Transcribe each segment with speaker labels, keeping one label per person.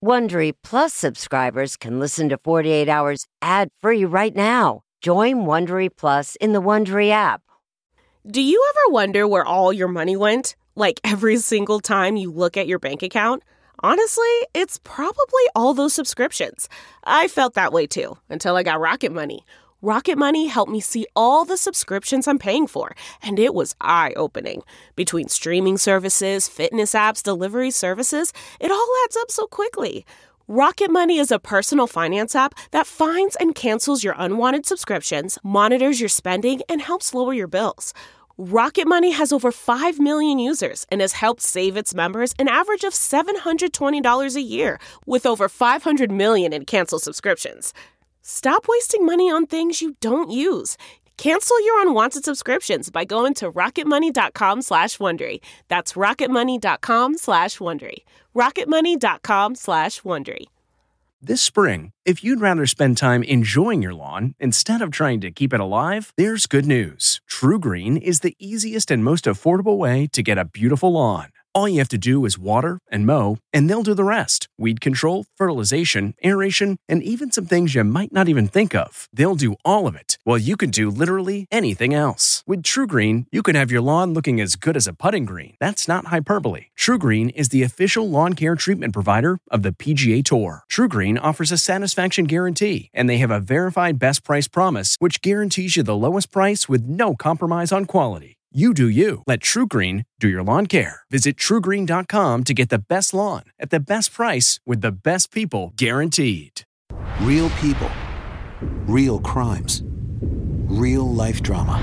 Speaker 1: Wondery Plus subscribers can listen to 48 Hours ad-free right now. Join Wondery Plus in the Wondery app.
Speaker 2: Do you ever wonder where all your money went? Like every single time you look at your bank account? Honestly, it's probably all those subscriptions. I felt that way too, until I got Rocket Money. Rocket Money helped me see all the subscriptions I'm paying for, and it was eye-opening. Between streaming services, fitness apps, delivery services, it all adds up so quickly. Rocket Money is a personal finance app that finds and cancels your unwanted subscriptions, monitors your spending, and helps lower your bills. Rocket Money has over 5 million users and has helped save its members an average of $720 a year, with over 500 million in canceled subscriptions. Stop wasting money on things you don't use. Cancel your unwanted subscriptions by going to rocketmoney.com/Wondery. That's rocketmoney.com/Wondery. rocketmoney.com/Wondery.
Speaker 3: This spring, if you'd rather spend time enjoying your lawn instead of trying to keep it alive, there's good news. True Green is the easiest and most affordable way to get a beautiful lawn. All you have to do is water and mow, and they'll do the rest. Weed control, fertilization, aeration, and even some things you might not even think of. They'll do all of it, while you can do literally anything else. With True Green, you can have your lawn looking as good as a putting green. That's not hyperbole. True Green is the official lawn care treatment provider of the PGA Tour. True Green offers a satisfaction guarantee, and they have a verified best price promise, which guarantees you the lowest price with no compromise on quality. You do you. Let True Green do your lawn care. Visit TrueGreen.com to get the best lawn at the best price with the best people guaranteed.
Speaker 4: Real people, real crimes, real life drama.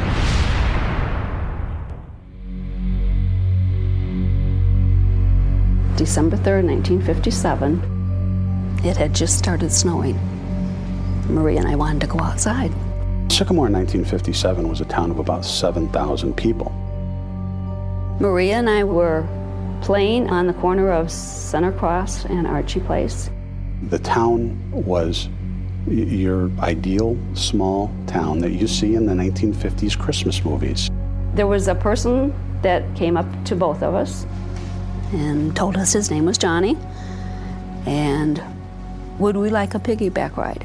Speaker 5: December 3rd, 1957. It had just started snowing. Maria and I wanted to go outside.
Speaker 6: Sycamore in 1957 was a town of about 7,000 people.
Speaker 5: Maria and I were playing on the corner of Center Cross and Archie Place.
Speaker 6: The town was your ideal small town that you see in the 1950s Christmas movies.
Speaker 5: There was a person that came up to both of us and told us his name was Johnny, and would we like a piggyback ride?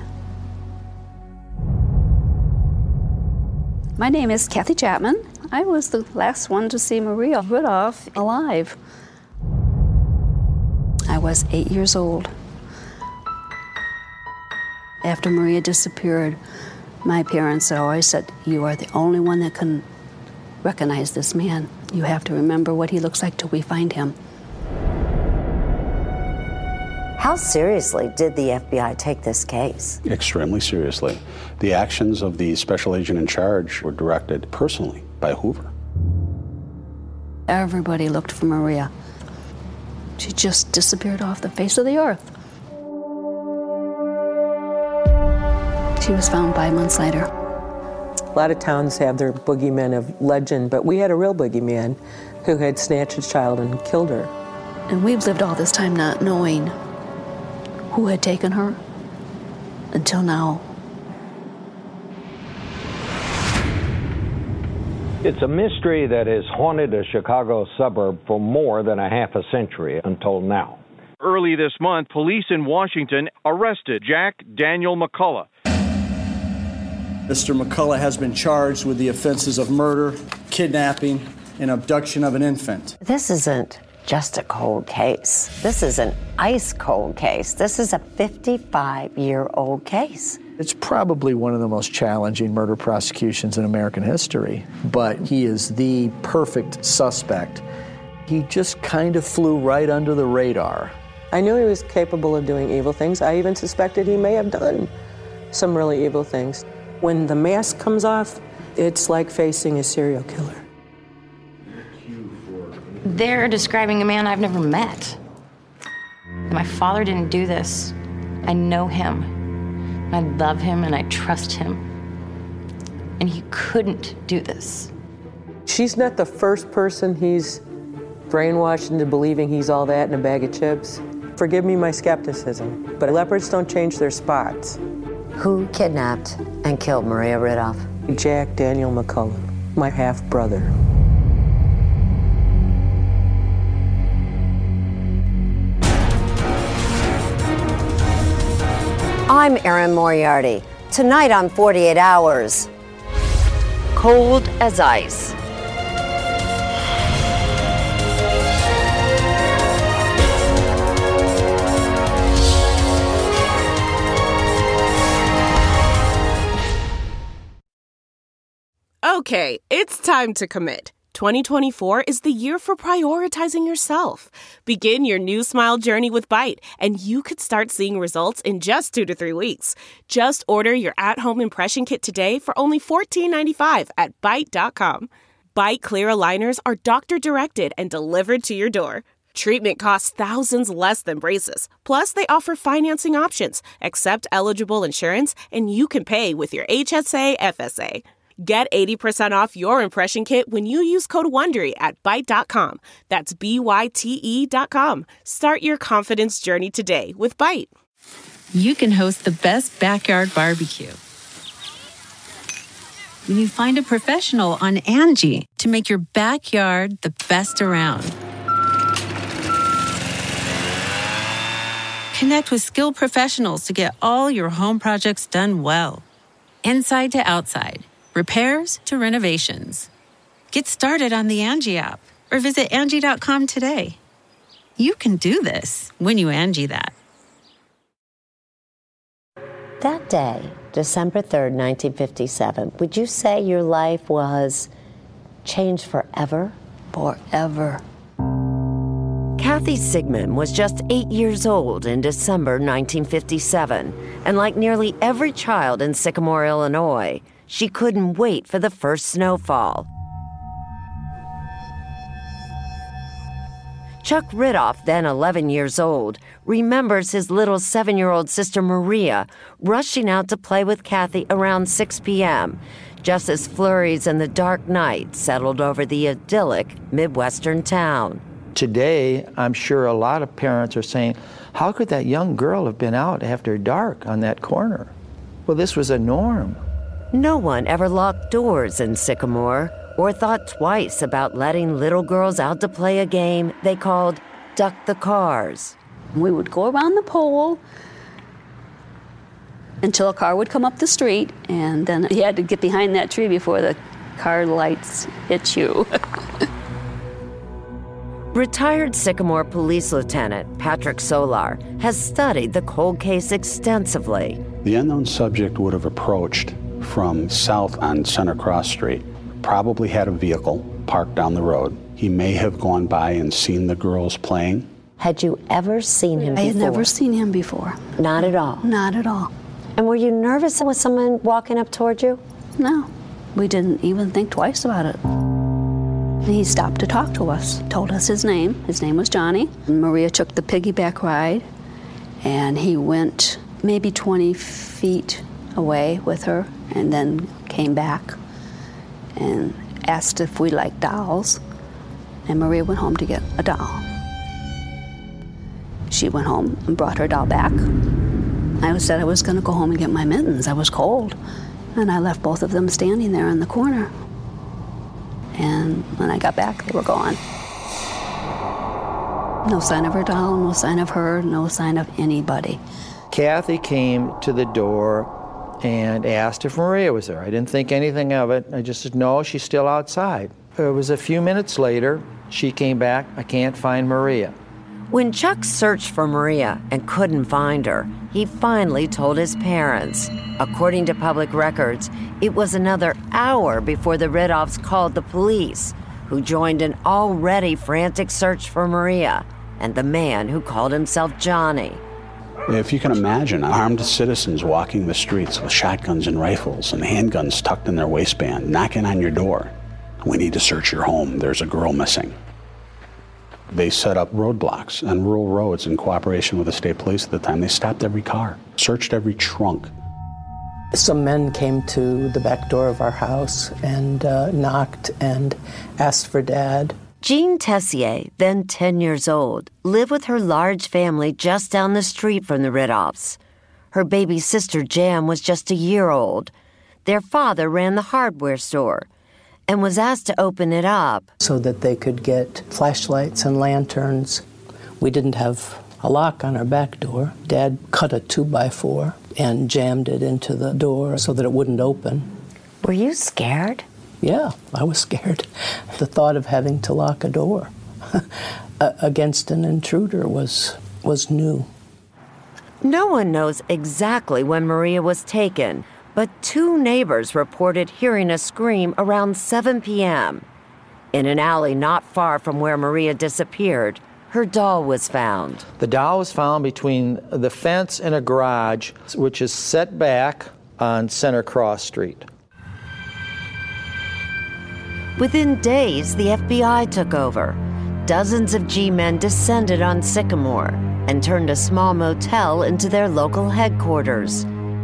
Speaker 5: My name is Kathy Chapman. I was the last one to see Maria Rudolph alive. I was 8 years old. After Maria disappeared, my parents had always said, "You are the only one that can recognize this man. You have to remember what he looks like till we find him."
Speaker 1: How seriously did the FBI take this case?
Speaker 6: Extremely seriously. The actions of the special agent in charge were directed personally by Hoover.
Speaker 5: Everybody looked for Maria. She just disappeared off the face of the earth. She was found 5 months later.
Speaker 7: A lot of towns have their boogeymen of legend, but we had a real boogeyman who had snatched a child and killed her.
Speaker 5: And we've lived all this time not knowing who had taken her until now.
Speaker 8: It's a mystery that has haunted a Chicago suburb for more than a half a century until now.
Speaker 9: Early this month, police in Washington arrested Jack Daniel McCullough.
Speaker 10: Mr. McCullough has been charged with the offenses of murder, kidnapping, and abduction of an infant.
Speaker 1: This isn't just a cold case. This is an ice cold case. This is a 55-year-old case.
Speaker 11: It's probably one of the most challenging murder prosecutions in American history, but he is the perfect suspect. He just kind of flew right under the radar.
Speaker 7: I knew he was capable of doing evil things. I even suspected he may have done some really evil things. When the mask comes off, it's like facing a serial killer.
Speaker 12: They're describing a man I've never met. My father didn't do this. I know him. I love him and I trust him. And he couldn't do this.
Speaker 7: She's not the first person he's brainwashed into believing he's all that in a bag of chips. Forgive me my skepticism, but leopards don't change their spots.
Speaker 1: Who kidnapped and killed Maria Rudolph?
Speaker 7: Jack Daniel McCullough, my half-brother.
Speaker 1: I'm Erin Moriarty. Tonight on 48 Hours, cold as ice.
Speaker 2: Okay, it's time to commit. 2024 is the year for prioritizing yourself. Begin your new smile journey with Byte, and you could start seeing results in just 2 to 3 weeks. Just order your at-home impression kit today for only $14.95 at Byte.com. Byte clear aligners are doctor-directed and delivered to your door. Treatment costs thousands less than braces. Plus, they offer financing options, accept eligible insurance, and you can pay with your HSA FSA. Get 80% off your impression kit when you use code WONDERY at Byte.com. That's BYTE.com. Start your confidence journey today with Byte.
Speaker 13: You can host the best backyard barbecue when you find a professional on Angie to make your backyard the best around. Connect with skilled professionals to get all your home projects done well. Inside to outside. Repairs to renovations. Get started on the Angie app or visit Angie.com today. You can do this when you Angie that.
Speaker 1: That day, December 3rd, 1957, would you say your life was changed forever?
Speaker 5: Forever.
Speaker 1: Kathy Sigmund was just 8 years old in December 1957, and like nearly every child in Sycamore, Illinois, she couldn't wait for the first snowfall. Chuck Riddoff, then 11 years old, remembers his little 7-year-old sister Maria rushing out to play with Kathy around 6 p.m., just as flurries in the dark night settled over the idyllic Midwestern town.
Speaker 11: Today, I'm sure a lot of parents are saying, how could that young girl have been out after dark on that corner? Well, this was a norm.
Speaker 1: No one ever locked doors in Sycamore or thought twice about letting little girls out to play a game they called Duck the Cars.
Speaker 5: We would go around the pole until a car would come up the street, and then you had to get behind that tree before the car lights hit you.
Speaker 1: Retired Sycamore Police Lieutenant Patrick Solar has studied the cold case extensively.
Speaker 6: The unknown subject would have approached from south on Center Cross Street, probably had a vehicle parked down the road. He may have gone by and seen the girls playing.
Speaker 1: Had you ever seen him before?
Speaker 5: I had never seen him before.
Speaker 1: Not at all?
Speaker 5: Not at all.
Speaker 1: And were you nervous with someone walking up toward you?
Speaker 5: No. We didn't even think twice about it. He stopped to talk to us, told us his name. His name was Johnny. Maria took the piggyback ride, and he went maybe 20 feet away with her and then came back and asked if we liked dolls. And Maria went home to get a doll. She went home and brought her doll back. I said I was going to go home and get my mittens. I was cold. And I left both of them standing there in the corner. And when I got back, they were gone. No sign of her doll, no sign of her, no sign of anybody.
Speaker 11: Kathy came to the door and asked if Maria was there. I didn't think anything of it. I just said, no, she's still outside. It was a few minutes later, she came back, I can't find Maria.
Speaker 1: When Chuck searched for Maria and couldn't find her, he finally told his parents. According to public records, it was another hour before the Riddoffs called the police, who joined an already frantic search for Maria and the man who called himself Johnny.
Speaker 6: If you can imagine, armed citizens walking the streets with shotguns and rifles and handguns tucked in their waistband, knocking on your door. We need to search your home. There's a girl missing. They set up roadblocks on rural roads in cooperation with the state police at the time. They stopped every car, searched every trunk.
Speaker 7: Some men came to the back door of our house and knocked and asked for Dad.
Speaker 1: Jean Tessier, then 10 years old, lived with her large family just down the street from the Riddoffs. Her baby sister Jan was just a year old. Their father ran the hardware store and was asked to open it up
Speaker 7: so that they could get flashlights and lanterns. We didn't have
Speaker 14: a lock on our back door. Dad cut a 2x4 and jammed it into the door so that it wouldn't open.
Speaker 1: Were you scared?
Speaker 14: Yeah, I was scared. The thought of having to lock a door against an intruder was new.
Speaker 1: No one knows exactly when Maria was taken, but 2 neighbors reported hearing a scream around 7 p.m. In an alley not far from where Maria disappeared, her doll was found.
Speaker 11: The doll was found between the fence and a garage, which is set back on Center Cross Street.
Speaker 1: Within days, the FBI took over. Dozens of G-men descended on Sycamore and turned a small motel into their local headquarters.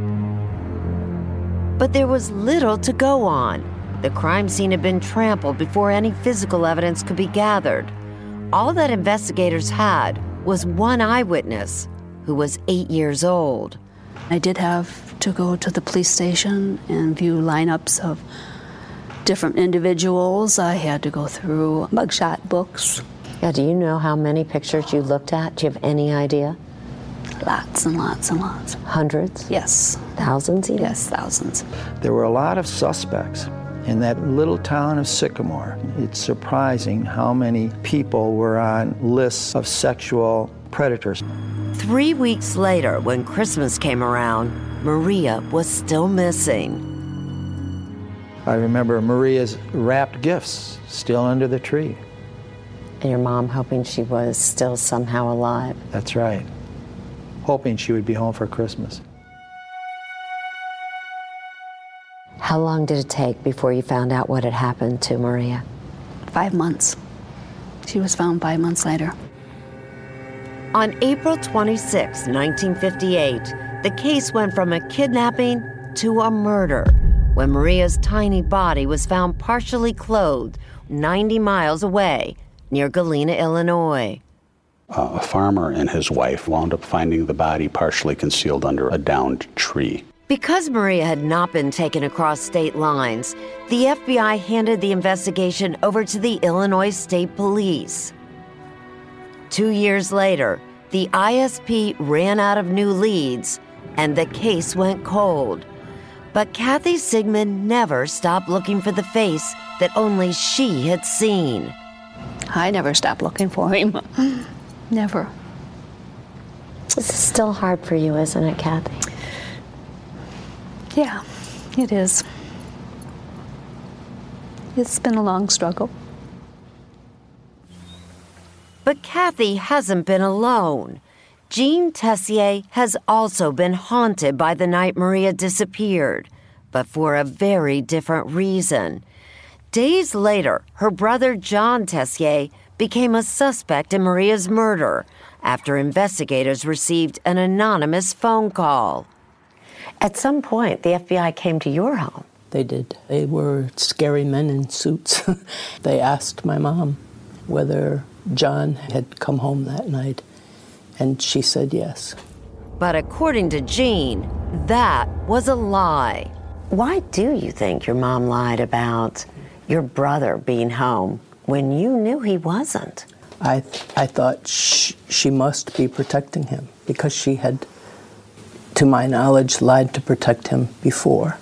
Speaker 1: But there was little to go on. The crime scene had been trampled before any physical evidence could be gathered. All that investigators had was one eyewitness, who was 8 years old.
Speaker 5: I did have to go to the police station and view lineups of different individuals. I had to go through mugshot books.
Speaker 1: Yeah, do you know how many pictures you looked at? Do you have any idea?
Speaker 5: Lots and lots and lots.
Speaker 1: Hundreds?
Speaker 5: Yes.
Speaker 1: Thousands even?
Speaker 5: Yes, thousands.
Speaker 11: There were a lot of suspects in that little town of Sycamore. It's surprising how many people were on lists of sexual predators.
Speaker 1: 3 weeks later, when Christmas came around, Maria was still missing.
Speaker 11: I remember Maria's wrapped gifts still under the tree.
Speaker 1: And your mom hoping she was still somehow alive.
Speaker 11: That's right. Hoping she would be home for Christmas.
Speaker 1: How long did it take before you found out what had happened to Maria?
Speaker 5: 5 months. She was found 5 months later.
Speaker 1: On April 26, 1958, the case went from a kidnapping to a murder when Maria's tiny body was found partially clothed 90 miles away near Galena, Illinois.
Speaker 6: A farmer and his wife wound up finding the body partially concealed under a downed tree.
Speaker 1: Because Maria had not been taken across state lines, the FBI handed the investigation over to the Illinois State Police. 2 years later, the ISP ran out of new leads, and the case went cold. But Kathy Sigmund never stopped looking for the face that only she had seen.
Speaker 5: I never stopped looking for him. Never.
Speaker 1: This is still hard for you, isn't it, Kathy?
Speaker 5: Yeah, it is. It's been a long struggle.
Speaker 1: But Kathy hasn't been alone. Jean Tessier has also been haunted by the night Maria disappeared, but for a very different reason. Days later, her brother John Tessier became a suspect in Maria's murder after investigators received an anonymous phone call. At some point, the FBI came to your home.
Speaker 14: They did. They were scary men in suits. They asked my mom whether John had come home that night, and she said yes.
Speaker 1: But according to Jean, that was a lie. Why do you think your mom lied about your brother being home when you knew he wasn't?
Speaker 14: I thought she must be protecting him because she had, to my knowledge, lied to protect him before.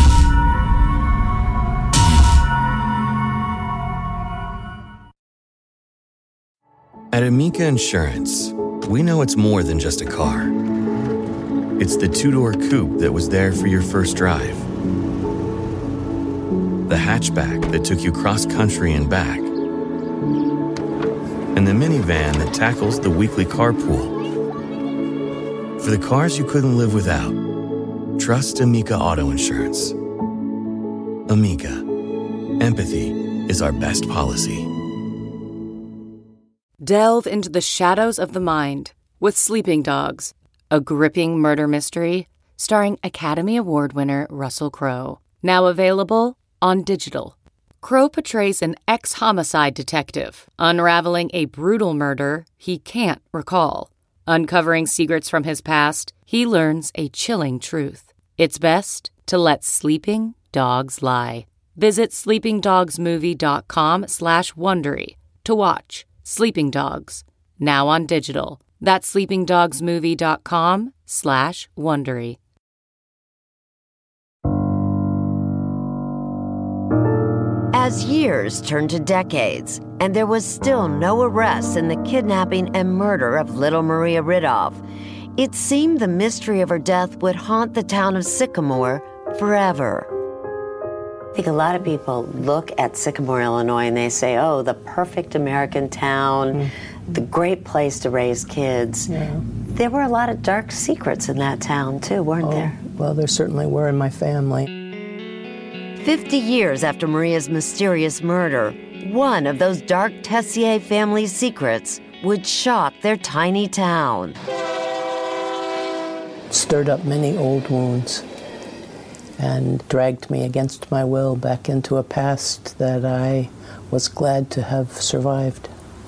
Speaker 15: At Amica Insurance, we know it's more than just a car. It's the two-door coupe that was there for your first drive, the hatchback that took you cross-country and back, and the minivan that tackles the weekly carpool. For the cars you couldn't live without, trust Amica Auto Insurance. Amica. Empathy is our best policy.
Speaker 16: Delve into the shadows of the mind with Sleeping Dogs, a gripping murder mystery starring Academy Award winner Russell Crowe. Now available on digital. Crowe portrays an ex-homicide detective unraveling a brutal murder he can't recall. Uncovering secrets from his past, he learns a chilling truth. It's best to let sleeping dogs lie. Visit sleepingdogsmovie.com/Wondery to watch Sleeping Dogs, now on digital. That's sleepingdogsmovie.com/Wondery.
Speaker 1: As years turned to decades, and there was still no arrest in the kidnapping and murder of little Maria Ridulph, it seemed the mystery of her death would haunt the town of Sycamore forever. I think a lot of people look at Sycamore, Illinois, and they say, oh, the perfect American town, the great place to raise kids.
Speaker 14: Yeah.
Speaker 1: There were a lot of dark secrets in that town, too, weren't there?
Speaker 14: Well, there certainly were in my family.
Speaker 1: 50 years after Maria's mysterious murder, one of those dark Tessier family secrets would shock their tiny town.
Speaker 14: Stirred up many old wounds and dragged me against my will back into a past that I was glad to have survived.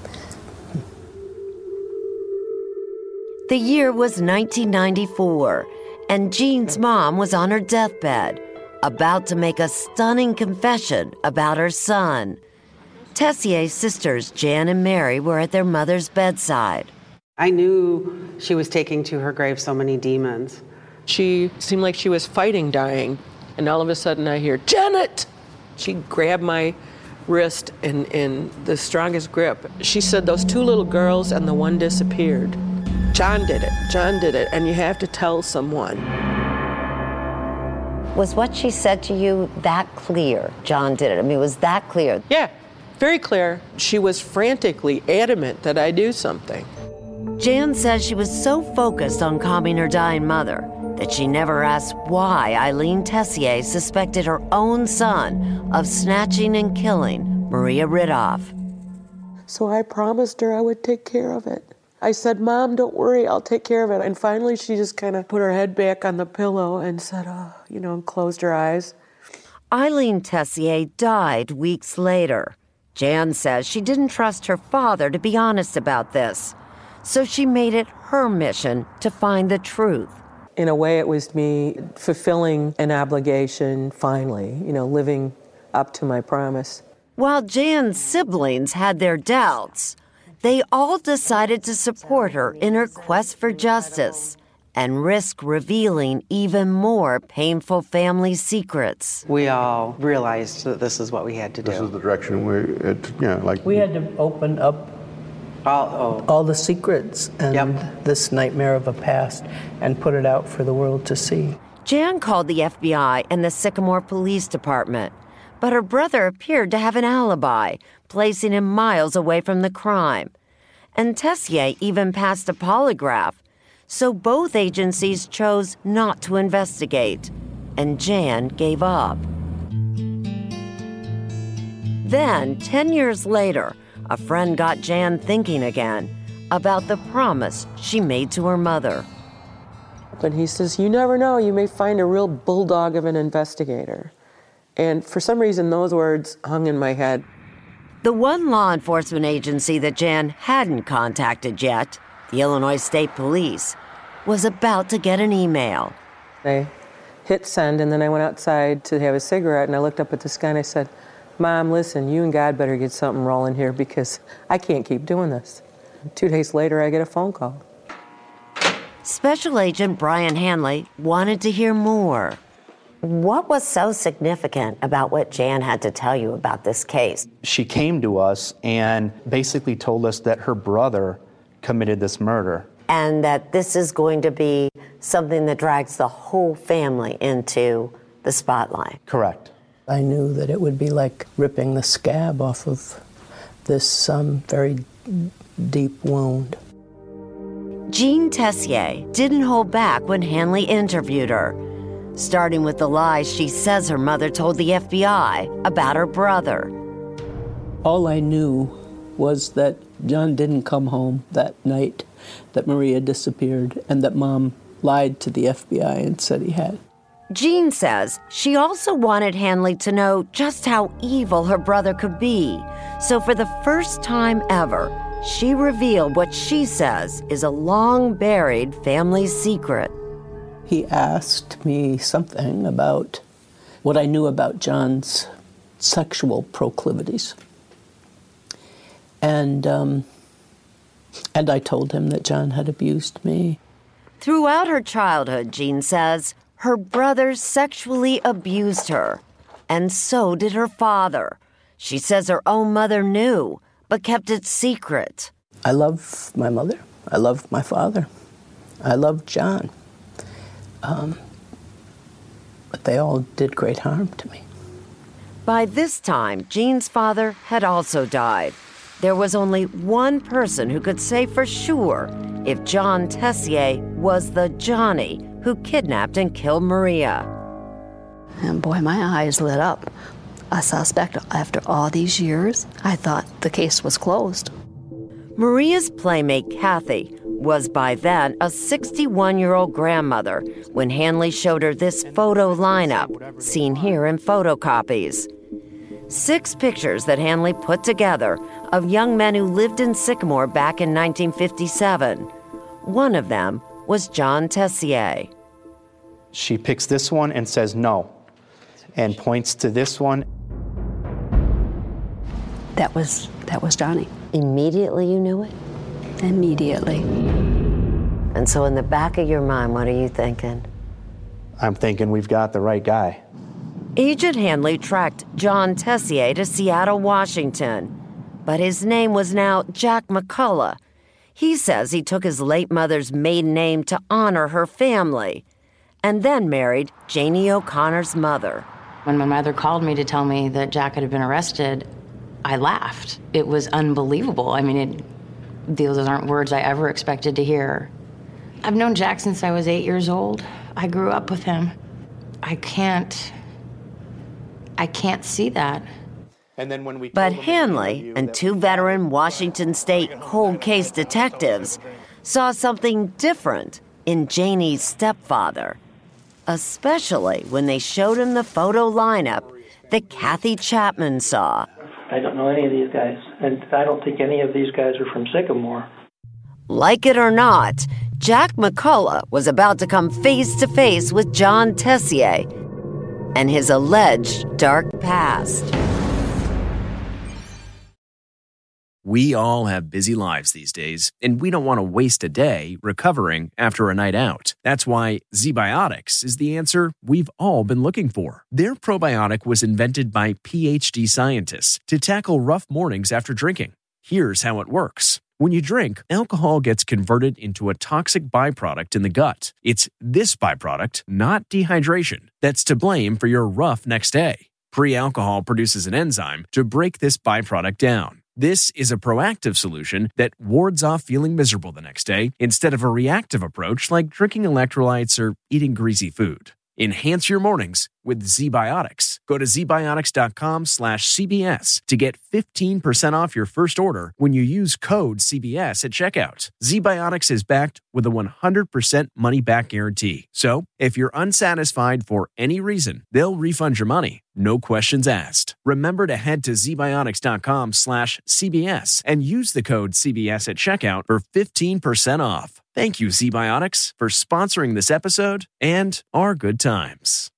Speaker 1: The year was 1994, and Jean's mom was on her deathbed, about to make a stunning confession about her son. Tessier's sisters, Jan and Mary, were at their mother's bedside.
Speaker 17: I knew she was taking to her grave so many demons.
Speaker 7: She seemed like she was fighting dying, and all of a sudden I hear, Janet! She grabbed my wrist in the strongest grip. She said those two little girls and the one disappeared. John did it, and you have to tell someone.
Speaker 1: Was what she said to you that clear? John did it. I mean, was that clear?
Speaker 7: Yeah, very clear. She was frantically adamant that I do something.
Speaker 1: Jan says she was so focused on calming her dying mother that she never asked why Eileen Tessier suspected her own son of snatching and killing Maria Ridulph.
Speaker 7: So I promised her I would take care of it. I said, Mom, don't worry, I'll take care of it. And finally, she just kind of put her head back on the pillow and said, and closed her eyes.
Speaker 1: Eileen Tessier died weeks later. Jan says she didn't trust her father to be honest about this, so she made it her mission to find the truth.
Speaker 7: In a way, it was me fulfilling an obligation, finally, living up to my promise.
Speaker 1: While Jan's siblings had their doubts, they all decided to support her in her quest for justice and risk revealing even more painful family secrets.
Speaker 17: We all realized that this is what we had to do.
Speaker 18: This is the direction
Speaker 14: we had to open up all the secrets and this nightmare of a past and put it out for the world to see.
Speaker 1: Jan called the FBI and the Sycamore Police Department, but her brother appeared to have an alibi, placing him miles away from the crime. And Tessier even passed a polygraph, so both agencies chose not to investigate, and Jan gave up. Then, 10 years later, a friend got Jan thinking again about the promise she made to her mother.
Speaker 7: But he says, you never know, you may find a real bulldog of an investigator. And for some reason, those words hung in my head.
Speaker 1: The one law enforcement agency that Jan hadn't contacted yet, the Illinois State Police, was about to get an email.
Speaker 7: I hit send, and then I went outside to have a cigarette, and I looked up at the sky and I said, Mom, listen, you and God better get something rolling here because I can't keep doing this. 2 days later, I get a phone call.
Speaker 1: Special Agent Brian Hanley wanted to hear more. What was so significant about what Jan had to tell you about this case?
Speaker 6: She came to us and basically told us that her brother committed this murder.
Speaker 1: And that this is going to be something that drags the whole family into the spotlight.
Speaker 6: Correct.
Speaker 14: I knew that it would be like ripping the scab off of this very deep wound.
Speaker 1: Jean Tessier didn't hold back when Hanley interviewed her, starting with the lies she says her mother told the FBI about her brother.
Speaker 14: All I knew was that John didn't come home that night, that Maria disappeared, and that Mom lied to the FBI and said he had.
Speaker 1: Jean says she also wanted Hanley to know just how evil her brother could be. So for the first time ever, she revealed what she says is a long-buried family secret.
Speaker 14: He asked me something about what I knew about John's sexual proclivities. And And I told him that John had abused me.
Speaker 1: Throughout her childhood, Jean says, her brothers sexually abused her. And so did her father. She says her own mother knew, but kept it secret.
Speaker 14: I love my mother. I love my father. I love John. But they all did great harm to me.
Speaker 1: By this time, Jean's father had also died. There was only one person who could say for sure if John Tessier was the Johnny who kidnapped and killed Maria.
Speaker 5: And boy, my eyes lit up. A suspect after all these years, I thought the case was closed.
Speaker 1: Maria's playmate, Kathy, was by then a 61-year-old grandmother when Hanley showed her this photo lineup, seen here in photocopies. 6 pictures that Hanley put together of young men who lived in Sycamore back in 1957. One of them was John Tessier.
Speaker 18: She picks this one and says no, and points to this one.
Speaker 5: That was Johnny.
Speaker 1: Immediately you knew it?
Speaker 5: Immediately.
Speaker 1: And so in the back of your mind, what are you thinking?
Speaker 18: I'm thinking we've got the right guy.
Speaker 1: Agent Hanley tracked John Tessier to Seattle, Washington, but his name was now Jack McCullough. He says he took his late mother's maiden name to honor her family, and then married Janie O'Connor's mother.
Speaker 12: When my mother called me to tell me that Jack had been arrested, I laughed. It was unbelievable. I mean, those aren't words I ever expected to hear. I've known Jack since I was 8 years old. I grew up with him. I can't see that.
Speaker 18: And then when
Speaker 1: but Hanley and 2 veteran Washington State cold case detectives saw something different in Janie's stepfather, especially when they showed him the photo lineup that Kathy Chapman saw.
Speaker 19: I don't know any of these guys, and I don't think any of these guys are from Sycamore.
Speaker 1: Like it or not, Jack McCullough was about to come face to face with John Tessier and his alleged dark past.
Speaker 3: We all have busy lives these days, and we don't want to waste a day recovering after a night out. That's why ZBiotics is the answer we've all been looking for. Their probiotic was invented by PhD scientists to tackle rough mornings after drinking. Here's how it works. When you drink, alcohol gets converted into a toxic byproduct in the gut. It's this byproduct, not dehydration, that's to blame for your rough next day. Pre-alcohol produces an enzyme to break this byproduct down. This is a proactive solution that wards off feeling miserable the next day instead of a reactive approach like drinking electrolytes or eating greasy food. Enhance your mornings with ZBiotics. Go to zbiotics.com/CBS to get 15% off your first order when you use code CBS at checkout. ZBiotics is backed with a 100% money-back guarantee. So, if you're unsatisfied for any reason, they'll refund your money. No questions asked. Remember to head to zbiotics.com/CBS and use the code CBS at checkout for 15% off. Thank you, ZBiotics, for sponsoring this episode and our good times.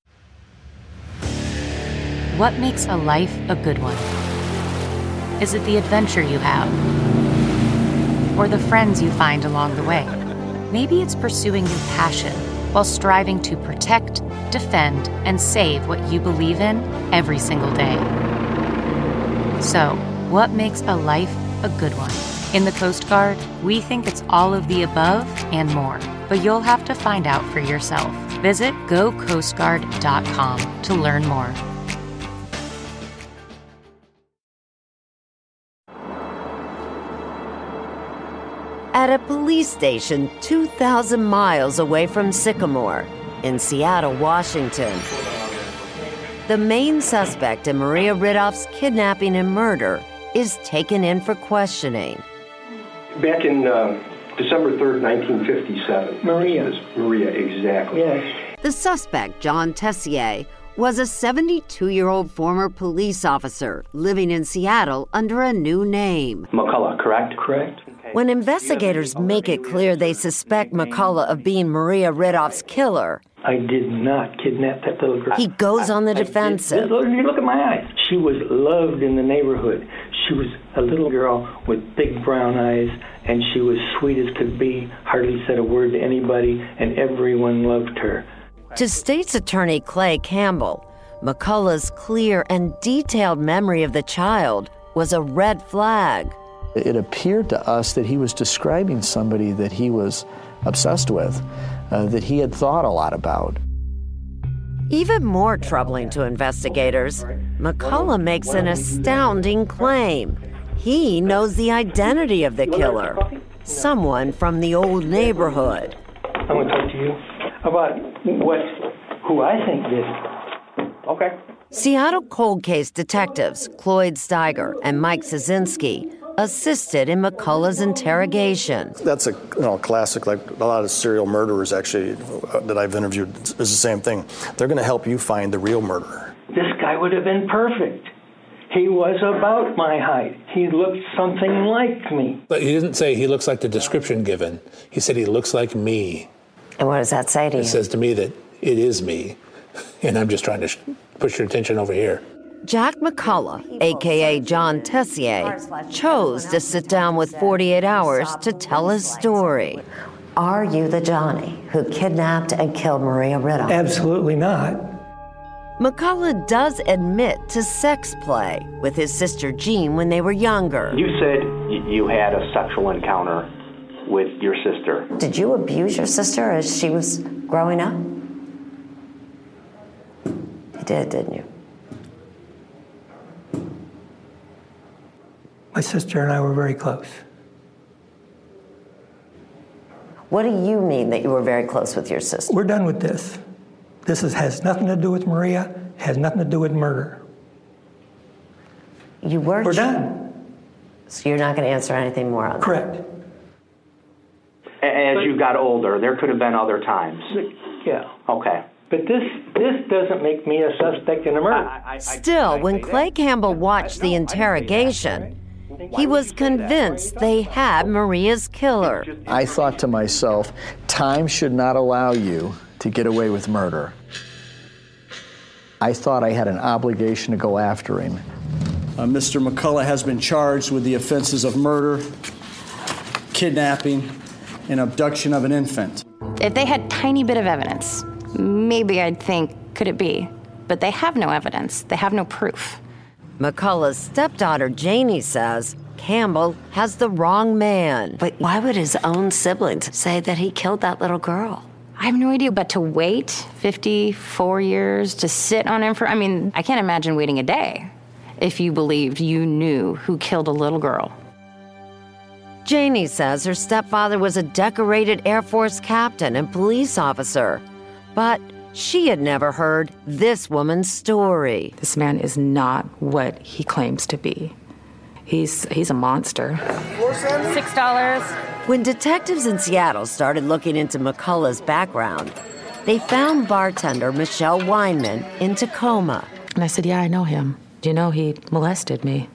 Speaker 16: What makes a life a good one? Is it the adventure you have? Or the friends you find along the way? Maybe it's pursuing your passion while striving to protect, defend, and save what you believe in every single day. So, what makes a life a good one? In the Coast Guard, we think it's all of the above and more, but you'll have to find out for yourself. Visit gocoastguard.com to learn more.
Speaker 1: At a police station 2,000 miles away from Sycamore in Seattle, Washington, the main suspect in Maria Ridulph's kidnapping and murder is taken in for questioning.
Speaker 20: Back in December 3rd, 1957.
Speaker 19: Maria,
Speaker 20: exactly.
Speaker 19: Yes.
Speaker 1: The suspect, John Tessier, was a 72-year-old former police officer living in Seattle under a new name.
Speaker 20: McCullough, correct?
Speaker 19: Correct.
Speaker 1: When investigators make it clear they suspect McCullough of being Maria Ridulph's killer,
Speaker 19: I did not kidnap that little girl.
Speaker 1: he goes on the defensive.
Speaker 19: You look at my eyes. She was loved in the neighborhood. She was a little girl with big brown eyes, and she was sweet as could be, hardly said a word to anybody, and everyone loved her.
Speaker 1: To State's Attorney Clay Campbell, McCullough's clear and detailed memory of the child was a red flag.
Speaker 11: It appeared to us that he was describing somebody that he was obsessed with, that he had thought a lot about.
Speaker 1: Even more troubling to investigators, McCullough makes an astounding claim. He knows the identity of the killer, someone from the old neighborhood.
Speaker 19: I want to talk to you about who I think did it. Okay.
Speaker 1: Seattle cold case detectives Cloyd Steiger and Mike Szynski assisted in McCullough's interrogation.
Speaker 21: That's a classic, like a lot of serial murderers actually that I've interviewed is the same thing. They're going to help you find the real murderer.
Speaker 19: This guy would have been perfect. He was about my height. He looked something like me.
Speaker 22: But he didn't say he looks like the description given. He said he looks like me.
Speaker 1: And what does that say to you?
Speaker 22: It says to me that it is me, and I'm just trying to push your attention over here.
Speaker 1: Jack McCullough, a.k.a. John Tessier, chose to sit down with 48 Hours to tell his story. Are you the Johnny who kidnapped and killed Maria Riddoff?
Speaker 19: Absolutely not.
Speaker 1: McCullough does admit to sex play with his sister Jean when they were younger.
Speaker 23: You said you had a sexual encounter with your sister.
Speaker 1: Did you abuse your sister as she was growing up? You did, didn't you?
Speaker 19: My sister and I were very close.
Speaker 1: What do you mean that you were very close with your sister?
Speaker 19: We're done with this. This has nothing to do with Maria, has nothing to do with murder. We're done.
Speaker 1: So you're not going to answer anything more on that?
Speaker 19: Correct.
Speaker 23: As you got older, there could have been other times.
Speaker 19: Yeah.
Speaker 23: Okay.
Speaker 19: But this doesn't make me a suspect in a murder.
Speaker 1: Still, when Clay Campbell watched the interrogation, he was convinced they had Maria's killer.
Speaker 11: I thought to myself, time should not allow you to get away with murder. I thought I had an obligation to go after him.
Speaker 10: Mr. McCullough has been charged with the offenses of murder, kidnapping, and abduction of an infant.
Speaker 12: If they had tiny bit of evidence, maybe I'd think, could it be? But they have no evidence. They have no proof.
Speaker 1: McCullough's stepdaughter, Janie, says Campbell has the wrong man.
Speaker 24: But why would his own siblings say that he killed that little girl?
Speaker 12: I have no idea, but to wait 54 years to sit on information, I can't imagine waiting a day if you believed you knew who killed a little girl.
Speaker 1: Janie says her stepfather was a decorated Air Force captain and police officer, but she had never heard this woman's story.
Speaker 25: This man is not what he claims to be. He's a monster.
Speaker 12: $6.
Speaker 1: When detectives in Seattle started looking into McCullough's background, they found bartender Michelle Weinman in Tacoma.
Speaker 25: And I said, yeah, I know him. Do you know he molested me?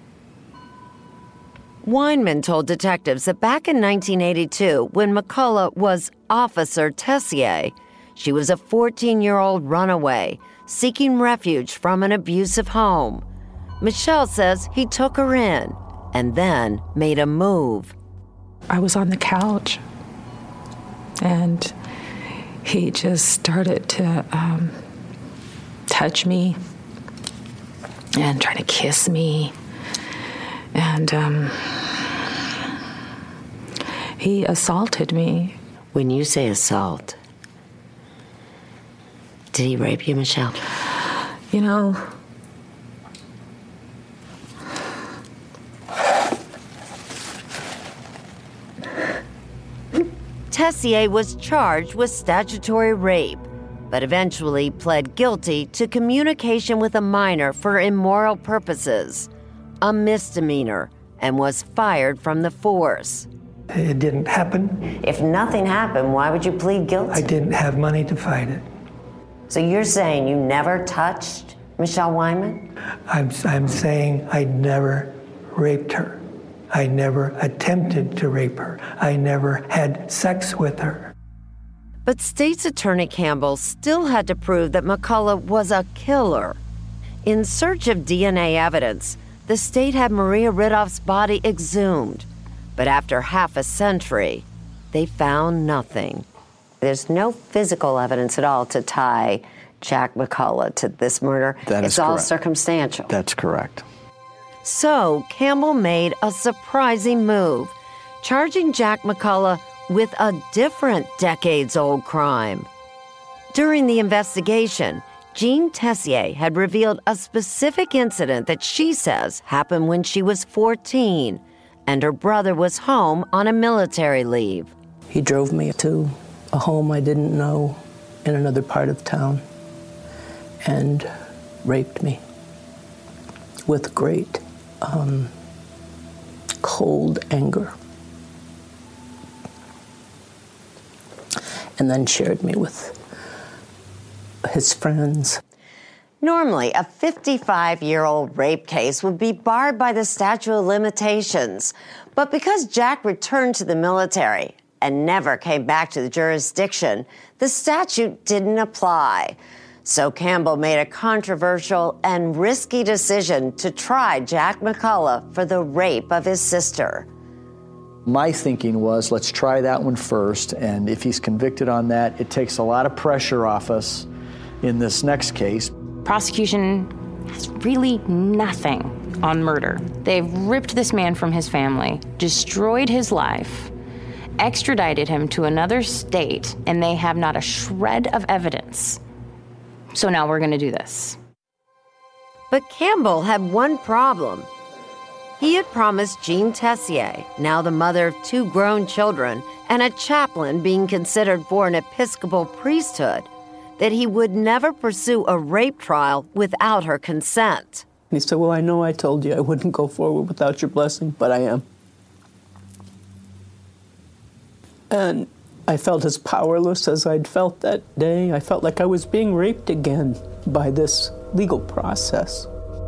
Speaker 1: Weinman told detectives that back in 1982, when McCullough was Officer Tessier, she was a 14-year-old runaway seeking refuge from an abusive home. Michelle says he took her in and then made a move.
Speaker 25: I was on the couch, and he just started to touch me and try to kiss me. And he assaulted me.
Speaker 24: When you say assault, did he rape you, Michelle?
Speaker 25: You know,
Speaker 1: Tessier was charged with statutory rape, but eventually pled guilty to communication with a minor for immoral purposes, a misdemeanor, and was fired from the force.
Speaker 19: It didn't happen.
Speaker 24: If nothing happened, why would you plead guilty?
Speaker 19: I didn't have money to fight it.
Speaker 24: So you're saying you never touched Michelle Weinman?
Speaker 19: I'm saying I never raped her. I never attempted to rape her. I never had sex with her.
Speaker 1: But State's Attorney Campbell still had to prove that McCullough was a killer. In search of DNA evidence, the state had Maria Ridulph's body exhumed. But after half a century, they found nothing. There's no physical evidence at all to tie Jack McCullough to this murder.
Speaker 6: That is
Speaker 1: it's all
Speaker 6: correct.
Speaker 1: circumstantial.
Speaker 6: That's correct.
Speaker 1: So Campbell made a surprising move, charging Jack McCullough with a different decades-old crime. During the investigation, Jean Tessier had revealed a specific incident that she says happened when she was 14, and her brother was home on a military leave.
Speaker 14: He drove me to a home I didn't know in another part of town and raped me with great cold anger. And then shared me with his friends.
Speaker 1: Normally, a 55-year-old rape case would be barred by the statute of limitations. But because Jack returned to the military and never came back to the jurisdiction, the statute didn't apply. So Campbell made a controversial and risky decision to try Jack McCullough for the rape of his sister.
Speaker 2: My thinking was, let's try that one first, and if he's convicted on that, it takes a lot of pressure off us in this next case.
Speaker 12: Prosecution has really nothing on murder. They've ripped this man from his family, destroyed his life, extradited him to another state, and they have not a shred of evidence. So now we're gonna do this.
Speaker 1: But Campbell had one problem. He had promised Jean Tessier, now the mother of 2 grown children and a chaplain being considered for an Episcopal priesthood, that he would never pursue a rape trial without her consent.
Speaker 14: And he said, well, I know I told you I wouldn't go forward without your blessing, but I am. And I felt as powerless as I'd felt that day. I felt like I was being raped again by this legal process.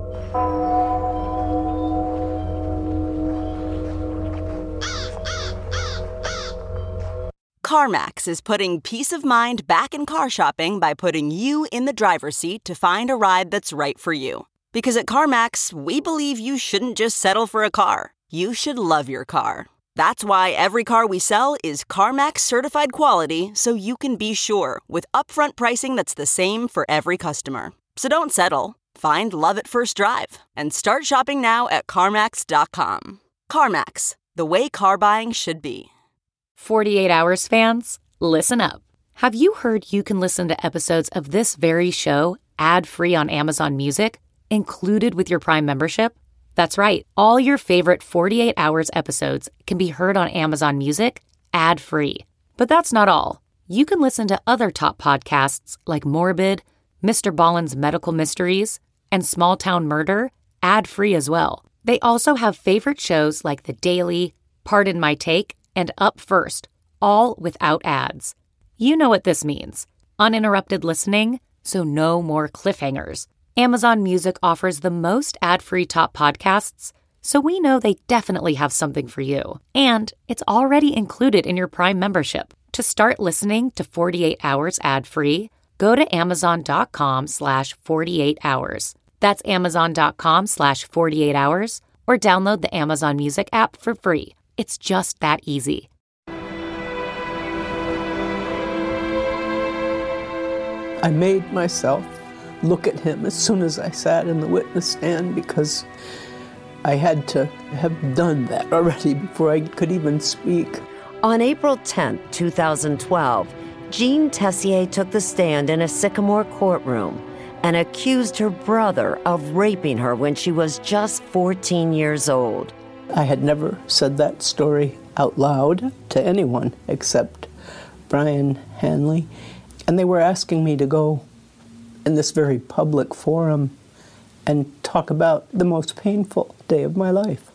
Speaker 4: CarMax is putting peace of mind back in car shopping by putting you in the driver's seat to find a ride that's right for you. Because at CarMax, we believe you shouldn't just settle for a car. You should love your car. That's why every car we sell is CarMax certified quality, so you can be sure with upfront pricing that's the same for every customer. So don't settle. Find love at first drive and start shopping now at CarMax.com. CarMax, the way car buying should be.
Speaker 16: 48 Hours fans, listen up. Have you heard you can listen to episodes of this very show ad-free on Amazon Music, included with your Prime membership? That's right. All your favorite 48 Hours episodes can be heard on Amazon Music ad-free. But that's not all. You can listen to other top podcasts like Morbid, Mr. Ballen's Medical Mysteries, and Small Town Murder ad-free as well. They also have favorite shows like The Daily, Pardon My Take, and Up First, all without ads. You know what this means. Uninterrupted listening, so no more cliffhangers. Amazon Music offers the most ad-free top podcasts, so we know they definitely have something for you. And it's already included in your Prime membership. To start listening to 48 Hours ad-free, go to amazon.com/48hours. That's amazon.com/48hours, or download the Amazon Music app for free. It's just that easy.
Speaker 14: I made myself look at him as soon as I sat in the witness stand because I had to have done that already before I could even speak.
Speaker 1: On April 10, 2012, Jean Tessier took the stand in a Sycamore courtroom and accused her brother of raping her when she was just 14 years old.
Speaker 14: I had never said that story out loud to anyone except Brian Hanley, and they were asking me to go in this very public forum and talk about the most painful day of my life.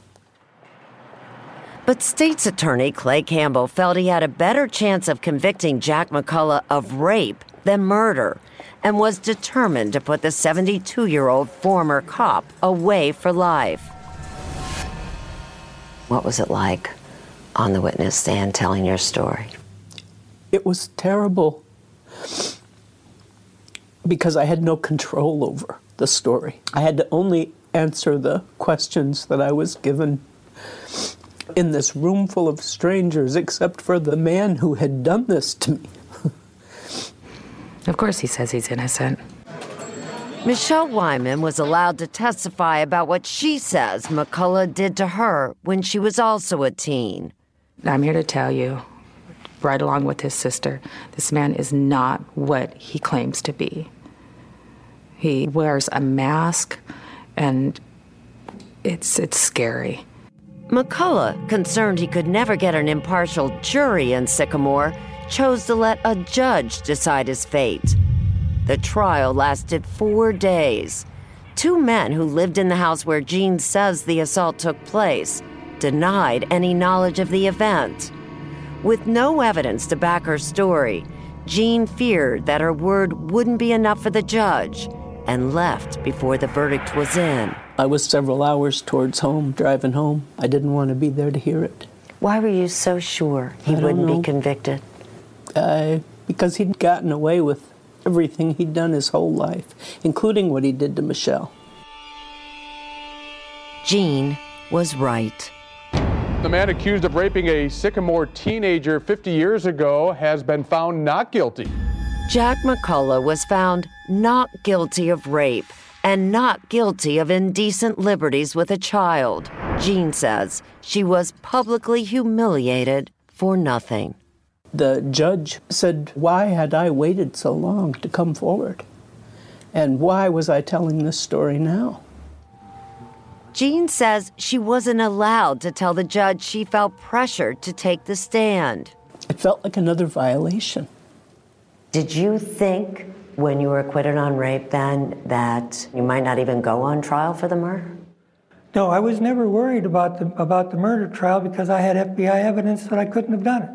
Speaker 1: But State's Attorney Clay Campbell felt he had a better chance of convicting Jack McCullough of rape than murder, and was determined to put the 72-year-old former cop away for life. What was it like on the witness stand telling your story?
Speaker 14: It was terrible because I had no control over the story. I had to only answer the questions that I was given in this room full of strangers, except for the man who had done this to me.
Speaker 25: Of course he says he's innocent.
Speaker 1: Michelle Wyman was allowed to testify about what she says McCullough did to her when she was also a teen.
Speaker 25: I'm here to tell you, right along with his sister, this man is not what he claims to be. He wears a mask, and it's scary.
Speaker 1: McCullough, concerned he could never get an impartial jury in Sycamore, chose to let a judge decide his fate. The trial lasted 4 days. 2 men who lived in the house where Jean says the assault took place denied any knowledge of the event. With no evidence to back her story, Jean feared that her word wouldn't be enough for the judge and left before the verdict was in.
Speaker 14: I was several hours towards home, driving home. I didn't want to be there to hear it.
Speaker 24: Why were you so sure he wouldn't be convicted?
Speaker 14: Because he'd gotten away with everything he'd done his whole life, including what he did to Michelle.
Speaker 1: Jean was right.
Speaker 8: The man accused of raping a Sycamore teenager 50 years ago has been found not guilty.
Speaker 1: Jack McCullough was found not guilty of rape and not guilty of indecent liberties with a child. Jean says she was publicly humiliated for nothing.
Speaker 14: The judge said, why had I waited so long to come forward? And why was I telling this story now?
Speaker 1: Jean says she wasn't allowed to tell the judge she felt pressured to take the stand.
Speaker 14: It felt like another violation.
Speaker 24: Did you think when you were acquitted on rape then that you might not even go on trial for the murder?
Speaker 19: No, I was never worried about the murder trial because I had FBI evidence that I couldn't have done it.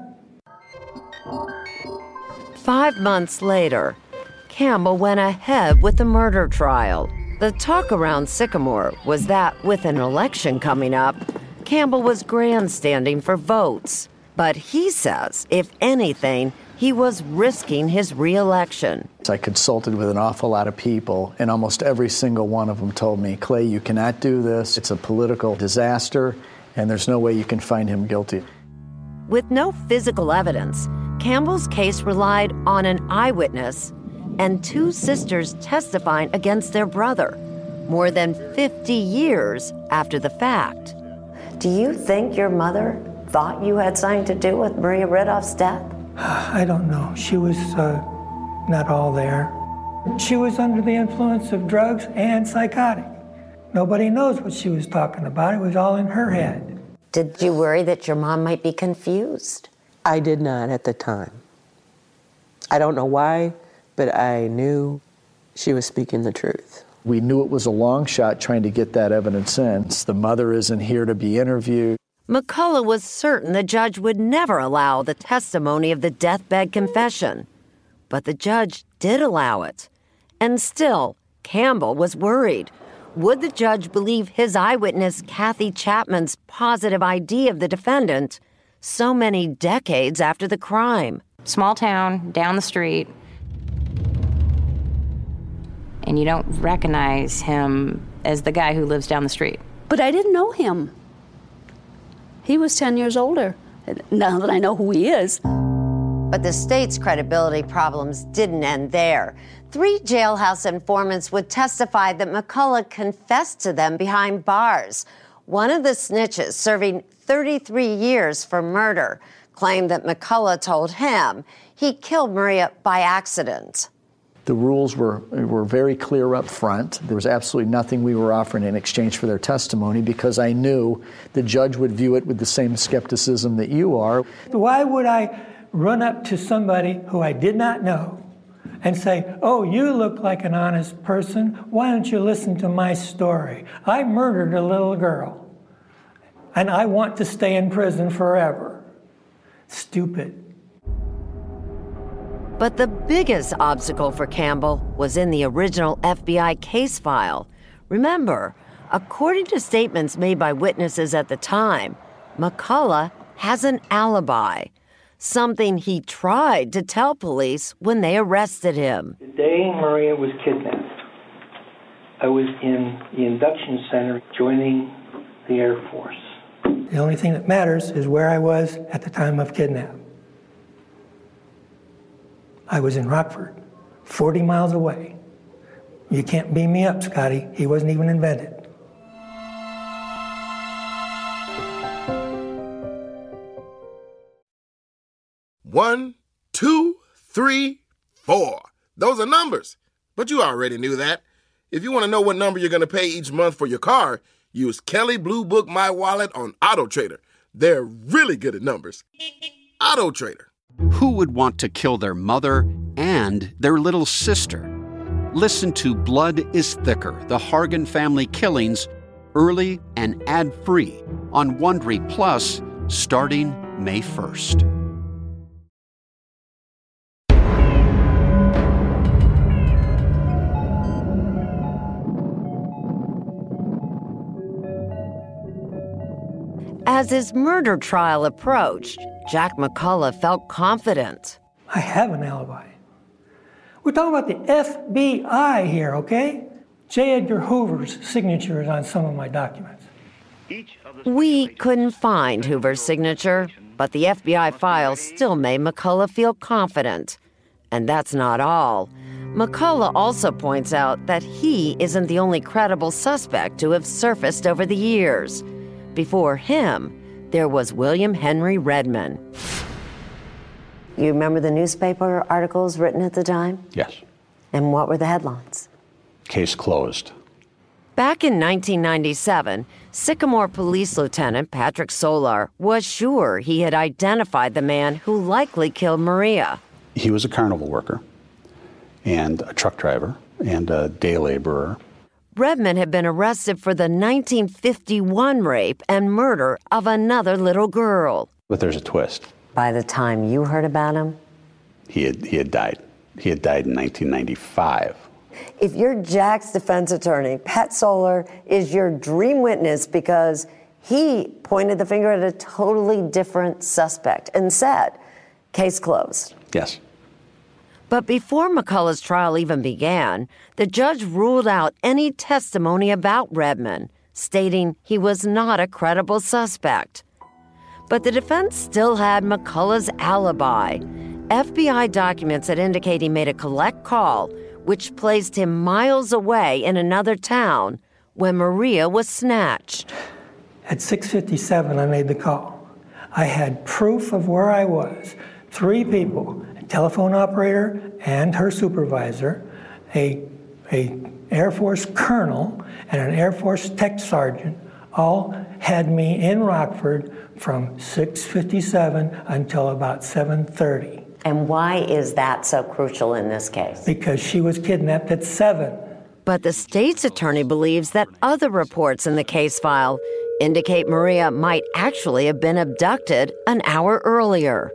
Speaker 1: 5 months later, Campbell went ahead with the murder trial. The talk around Sycamore was that with an election coming up, Campbell was grandstanding for votes. But he says, if anything, he was risking his re-election.
Speaker 2: I consulted with an awful lot of people, and almost every single one of them told me, Clay, you cannot do this. It's a political disaster, and there's no way you can find him guilty.
Speaker 1: With no physical evidence, Campbell's case relied on an eyewitness and 2 sisters testifying against their brother, more than 50 years after the fact.
Speaker 24: Do you think your mother thought you had something to do with Maria Ridulph's death?
Speaker 19: I don't know. She was not all there. She was under the influence of drugs and psychotic. Nobody knows what she was talking about. It was all in her head.
Speaker 24: Did you worry that your mom might be confused?
Speaker 7: I did not at the time. I don't know why, but I knew she was speaking the truth.
Speaker 2: We knew it was a long shot trying to get that evidence in. The mother isn't here to be interviewed.
Speaker 1: McCullough was certain the judge would never allow the testimony of the deathbed confession. But the judge did allow it. And still, Campbell was worried. Would the judge believe his eyewitness Kathy Chapman's positive ID of the defendant so many decades after the crime?
Speaker 12: Small town, down the street. And you don't recognize him as the guy who lives down the street.
Speaker 5: But I didn't know him. He was 10 years older, now that I know who he is.
Speaker 24: But the state's credibility problems didn't end there. 3 jailhouse informants would testify that McCullough confessed to them behind bars. One of the snitches, serving 33 years for murder, claimed that McCullough told him he killed Maria by accident.
Speaker 2: The rules were very clear up front. There was absolutely nothing we were offering in exchange for their testimony because I knew the judge would view it with the same skepticism that you are.
Speaker 19: Why would I run up to somebody who I did not know and say, oh, you look like an honest person. Why don't you listen to my story? I murdered a little girl, and I want to stay in prison forever. Stupid.
Speaker 1: But the biggest obstacle for Campbell was in the original FBI case file. Remember, according to statements made by witnesses at the time, McCullough has an alibi, something he tried to tell police when they arrested him.
Speaker 9: The day Maria was kidnapped, I was in the induction center joining the Air Force.
Speaker 19: The only thing that matters is where I was at the time of kidnap. I was in Rockford, 40 miles away. You can't beam me up, Scotty. He wasn't even invented.
Speaker 13: One, 2, 3, 4. Those are numbers. But you already knew that. If you want to know what number you're going to pay each month for your car, use Kelley Blue Book My Wallet on AutoTrader. They're really good at numbers. AutoTrader.
Speaker 15: Who would want to kill their mother and their little sister? Listen to Blood is Thicker, the Hargan Family Killings, early and ad-free on Wondery Plus starting May 1st.
Speaker 1: As his murder trial approached, Jack McCullough felt confident.
Speaker 19: I have an alibi. We're talking about the FBI here, okay? J. Edgar Hoover's signature is on some of my documents.
Speaker 1: We couldn't find Hoover's signature, but the FBI files still made McCullough feel confident. And that's not all. McCullough also points out that he isn't the only credible suspect to have surfaced over the years. Before him, there was William Henry Redmond.
Speaker 24: You remember the newspaper articles written at the time?
Speaker 6: Yes.
Speaker 24: And what were the headlines?
Speaker 6: Case closed.
Speaker 1: Back in 1997, Sycamore Police Lieutenant Patrick Solar was sure he had identified the man who likely killed Maria.
Speaker 6: He was a carnival worker and a truck driver and a day laborer.
Speaker 1: Redmond had been arrested for the 1951 rape and murder of another little girl.
Speaker 6: But there's a twist.
Speaker 24: By the time you heard about him?
Speaker 6: He had died. He had died in 1995.
Speaker 24: If you're Jack's defense attorney, Pat Solar is your dream witness because he pointed the finger at a totally different suspect and said, case closed.
Speaker 6: Yes.
Speaker 1: But before McCullough's trial even began, the judge ruled out any testimony about Redmond, stating he was not a credible suspect. But the defense still had McCullough's alibi. FBI documents that indicate he made a collect call, which placed him miles away in another town when Maria was snatched.
Speaker 19: At 6:57, I made the call. I had proof of where I was. 3 people, a telephone operator and her supervisor, a Air Force colonel, and an Air Force tech sergeant, all had me in Rockford from 6:57 until about 7:30.
Speaker 24: And why is that so crucial in this case?
Speaker 19: Because she was kidnapped at 7.
Speaker 1: But the state's attorney believes that other reports in the case file indicate Maria might actually have been abducted an hour earlier.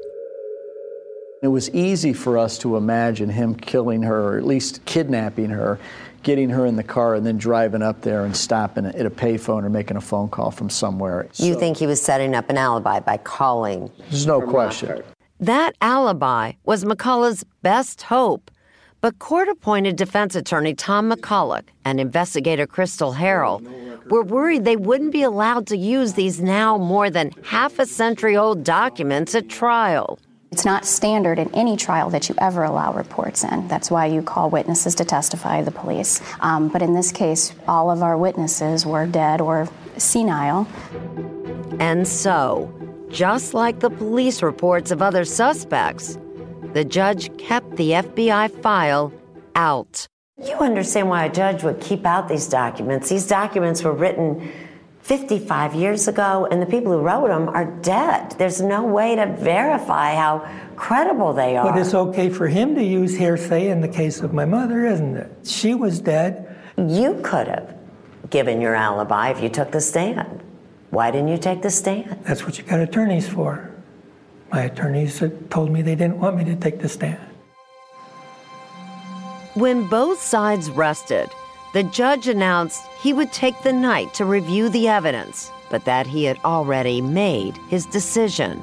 Speaker 2: It was easy for us to imagine him killing her, or at least kidnapping her, getting her in the car, and then driving up there and stopping at a payphone or making a phone call from somewhere.
Speaker 24: You think he was setting up an alibi by calling?
Speaker 2: There's no question.
Speaker 24: Rockford.
Speaker 1: That alibi was McCullough's best hope. But court-appointed defense attorney Tom McCullough and investigator Crystal Harrell were worried they wouldn't be allowed to use these now more than half-a-century-old documents at trial.
Speaker 17: It's not standard in any trial that you ever allow reports in. That's why you call witnesses to testify, the police. But in this case, all of our witnesses were dead or senile.
Speaker 1: And so, just like the police reports of other suspects, the judge kept the FBI file out.
Speaker 24: You understand why a judge would keep out these documents. These documents were written 55 years ago, and the people who wrote them are dead. There's no way to verify how credible they are.
Speaker 19: But it's okay for him to use hearsay in the case of my mother, isn't it? She was dead.
Speaker 24: You could have given your alibi if you took the stand. Why didn't you take the stand?
Speaker 19: That's what you got attorneys for. My attorneys told me they didn't want me to take the stand.
Speaker 1: When both sides rested, the judge announced he would take the night to review the evidence, but that he had already made his decision.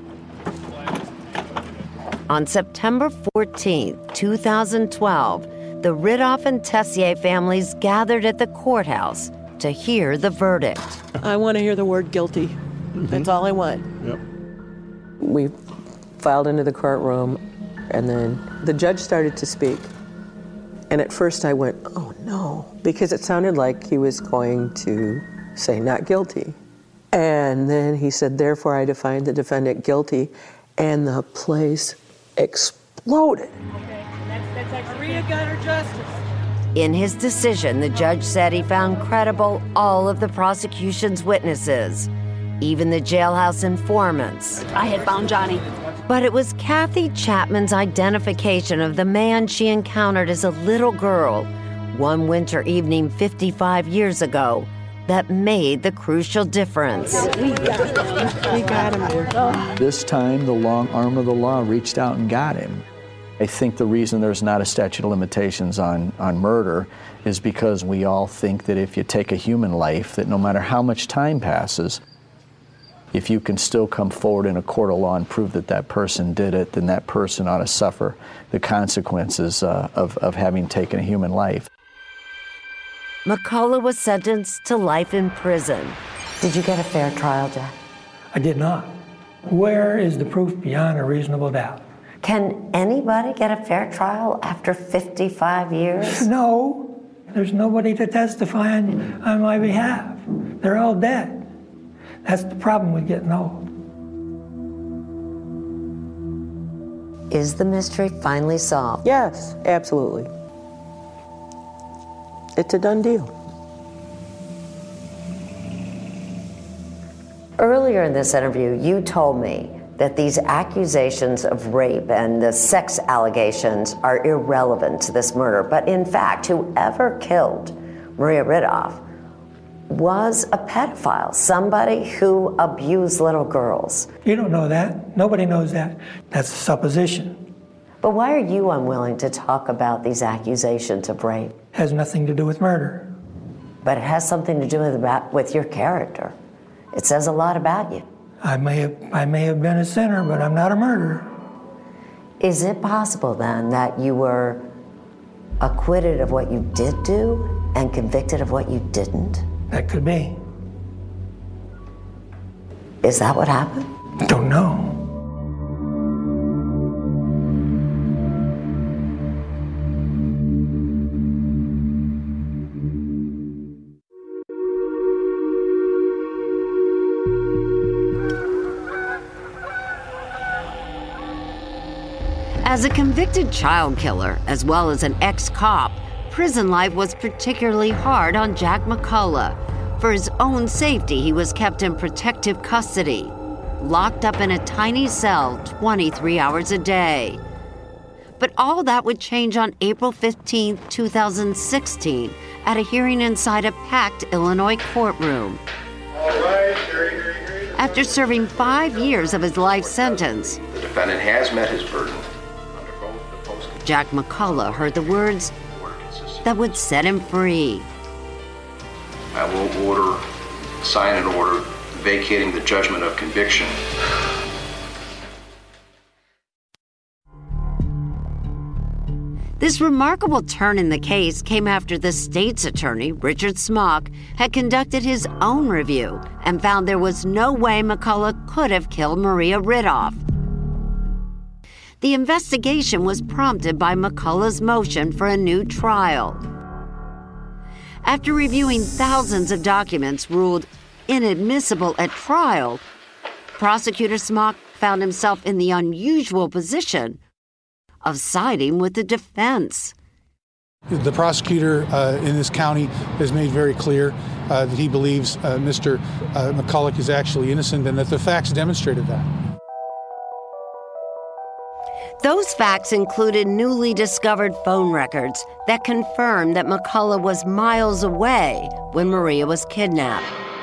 Speaker 1: On September 14, 2012, the Ridolph and Tessier families gathered at the courthouse to hear the verdict.
Speaker 7: I want to hear the word guilty. That's all I want.
Speaker 6: Yep.
Speaker 7: We filed into the courtroom, and then the judge started to speak. And at first I went, oh no, because it sounded like he was going to say not guilty. And then he said, therefore I find the defendant guilty, and the place exploded.
Speaker 19: Okay, that's Maria got her justice.
Speaker 1: In his decision, the judge said he found credible all of the prosecution's witnesses, even the jailhouse informants.
Speaker 5: I had found Johnny.
Speaker 1: But it was Kathy Chapman's identification of the man she encountered as a little girl one winter evening 55 years ago that made the crucial difference.
Speaker 7: We got him.
Speaker 2: This time, the long arm of the law reached out and got him. I think the reason there's not a statute of limitations on murder is because we all think that if you take a human life, that no matter how much time passes, if you can still come forward in a court of law and prove that that person did it, then that person ought to suffer the consequences of having taken a human life.
Speaker 1: McCullough was sentenced to life in prison. Did you get a fair trial, Jack?
Speaker 19: I did not. Where is the proof beyond a reasonable doubt?
Speaker 24: Can anybody get a fair trial after 55 years?
Speaker 19: No, there's nobody to testify on my behalf. They're all dead. That's the problem with getting old.
Speaker 24: Is the mystery finally solved?
Speaker 7: Yes, absolutely. It's a done deal.
Speaker 24: Earlier in this interview, you told me that these accusations of rape and the sex allegations are irrelevant to this murder. But in fact, whoever killed Maria Ridolph was a pedophile, somebody who abused little girls.
Speaker 19: You don't know that. Nobody knows that. That's a supposition.
Speaker 24: But why are you unwilling to talk about these accusations of rape?
Speaker 19: Has nothing to do with murder.
Speaker 24: But it has something to do with your character. It says a lot about you.
Speaker 19: I may have been a sinner, but I'm not a murderer.
Speaker 24: Is it possible then that you were acquitted of what you did do and convicted of what you didn't?
Speaker 19: That could be.
Speaker 24: Is that what happened?
Speaker 19: Don't know.
Speaker 1: As a convicted child killer, as well as an ex-cop, prison life was particularly hard on Jack McCullough. For his own safety, he was kept in protective custody, locked up in a tiny cell 23 hours a day. But all that would change on April 15, 2016, at a hearing inside a packed Illinois courtroom.
Speaker 3: All right,
Speaker 1: After serving 5 years of his life sentence,
Speaker 3: the defendant has met his burden.
Speaker 1: Jack McCullough heard the words that would set him free.
Speaker 3: I will sign an order vacating the judgment of conviction.
Speaker 1: This remarkable turn in the case came after the state's attorney, Richard Smock, had conducted his own review and found there was no way McCullough could have killed Maria Ridolph. The investigation was prompted by McCullough's motion for a new trial. After reviewing thousands of documents ruled inadmissible at trial, Prosecutor Smock found himself in the unusual position of siding with the defense.
Speaker 18: The prosecutor in this county has made very clear that he believes Mr. McCullough is actually innocent and that the facts demonstrated that.
Speaker 1: Those facts included newly discovered phone records that confirmed that McCullough was miles away when Maria was kidnapped.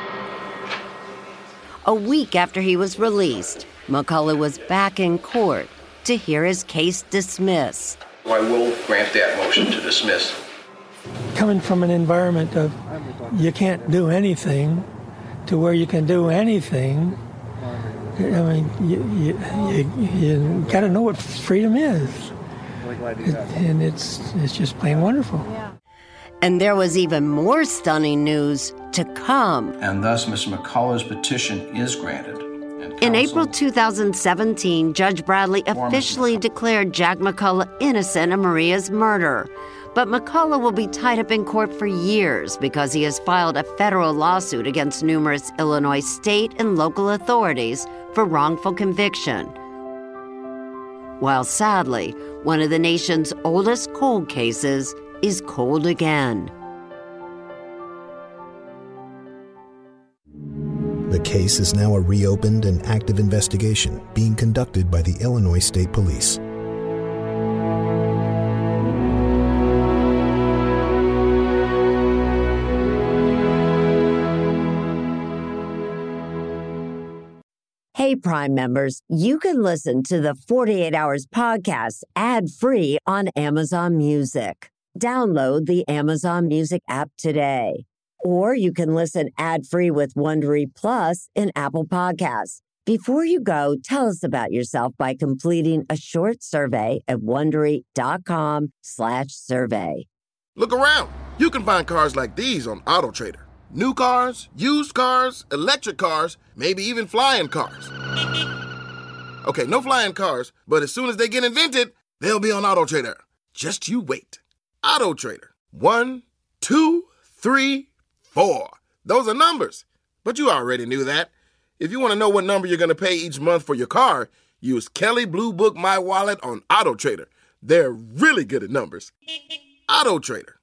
Speaker 1: A week after he was released, McCullough was back in court to hear his case dismissed.
Speaker 3: I will grant that motion to dismiss.
Speaker 19: Coming from an environment of you can't do anything to where you can do anything, I mean, you got to know what freedom is.
Speaker 2: Really glad to hear that.
Speaker 19: And it's just plain wonderful.
Speaker 24: And there was even more stunning news to come.
Speaker 3: And thus, Mr. McCullough's petition is granted.
Speaker 24: In April 2017, Judge Bradley officially declared Jack McCullough innocent of Maria's murder. But McCullough will be tied up in court for years because he has filed a federal lawsuit against numerous Illinois state and local authorities for wrongful conviction. While sadly, one of the nation's oldest cold cases is cold again.
Speaker 11: The case is now a reopened and active investigation being conducted by the Illinois State Police.
Speaker 24: Hey, Prime members, you can listen to the 48 Hours podcast ad-free on Amazon Music. Download the Amazon Music app today. Or you can listen ad-free with Wondery Plus in Apple Podcasts. Before you go, tell us about yourself by completing a short survey at Wondery.com/survey.
Speaker 13: Look around. You can find cars like these on AutoTrader. New cars, used cars, electric cars, maybe even flying cars. Okay, no flying cars, but as soon as they get invented, they'll be on AutoTrader. Just you wait. AutoTrader. 1, 2, 3, 4. Those are numbers. But you already knew that. If you want to know what number you're going to pay each month for your car, use Kelley Blue Book My Wallet on AutoTrader. They're really good at numbers. AutoTrader.